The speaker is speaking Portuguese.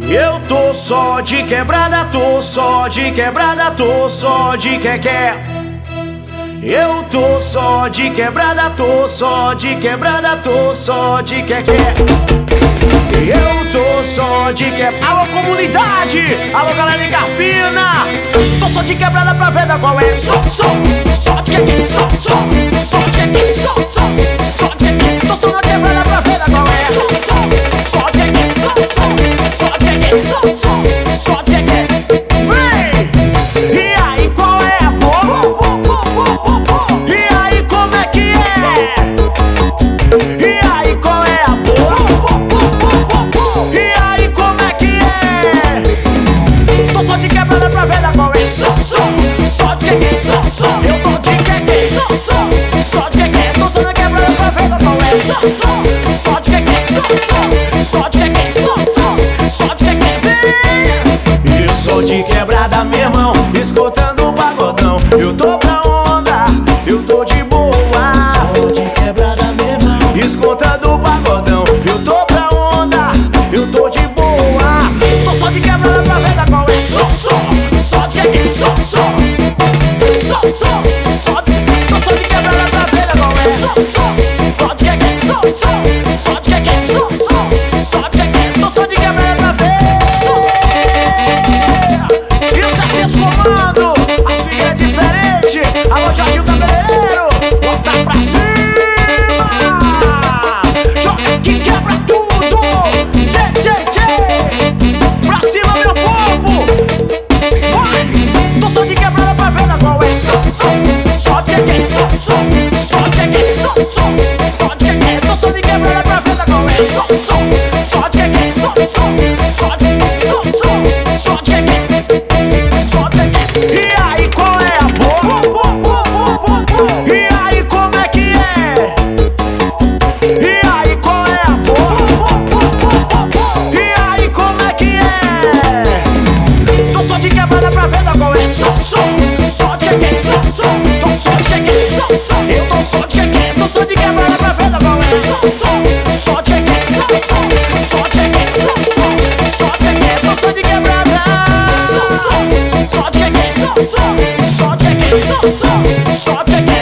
Eu tô só de quebrada, tô só de quebrada, tô só de quequé. Eu tô só de quebrada, tô só de quebrada, tô só de quequé. Eu tô só de quebrada. Alô comunidade, alô galera de Carpina. Tô só de quebrada pra ver da qual é. Só de quequé, só de quequé, só de quequé. Tô só na quebrada pra ver da qual é. Só de quequé, só de quequé, só de quequé. Vem! E aí qual é a boa? E aí como é que é? E aí qual é a boa? E aí como é que é? Tô só de quebrada pra ver da qual é. Só de quequé, eu tô de quequé, só de quequé. Tô só na quebrada pra ver da qual é. Só de quequé, só de quequé, só de quequé. Vem! Eu sou de quebrada, meu irmão, escutando o pagodão. Eu tô pra onda, eu tô de boa. Sou de quebrada, meu irmão, escutando o pagodão. Eu tô pra onda, eu tô de boa. Tô só de quebrada pra ver da qual é. Só de quequé, só tô só de quebrada pra ver da qual é. Só de quequé, só de quequé, só de quequé. Tô só de quebrada pra ver. E os acessos comando, a swing é diferente. Alô Jardim Cabeleireiro, bota pra cima. Joga que quebra tudo. Pra cima meu povo. Vai, tô só de quebrada pra ver da qual é. Só de quequé, só de quequé, só de quequé. Tô só de quebrada pra ver da qual é. Só de quequé, só de quequé, só de quequé. E aí qual é a boa? E aí como é que é? E aí qual é a boa? E aí como é que é? Tô só de quebrada pra ver da qual é. Só de quequé, tô só de quequé, eu tô só de quequé. Tô só de quebrada pra ver da qual é. Só de quequé, só de quequé, só de quequé. Tô só de quebrada. Só de quequé, só de quequé, só de quequé.